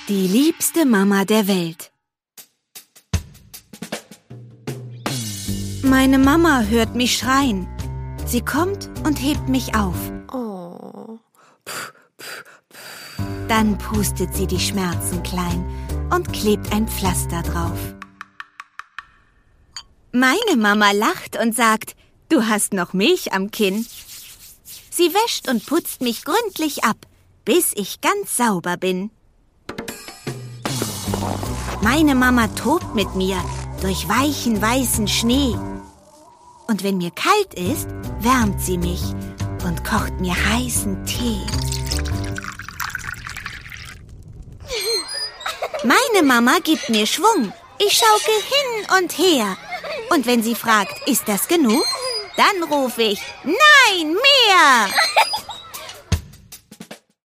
Die liebste Mama der Welt. Meine Mama hört mich schreien. Sie kommt und hebt mich auf. Oh. Dann pustet sie die Schmerzen klein und klebt ein Pflaster drauf. Meine Mama lacht und sagt, du hast noch Milch am Kinn. Sie wäscht und putzt mich gründlich ab, bis ich ganz sauber bin. Meine Mama tobt mit mir durch weichen, weißen Schnee. Und wenn mir kalt ist, wärmt sie mich und kocht mir heißen Tee. Meine Mama gibt mir Schwung. Ich schaukel hin und her. Und wenn sie fragt, ist das genug? Dann rufe ich, nein, mehr!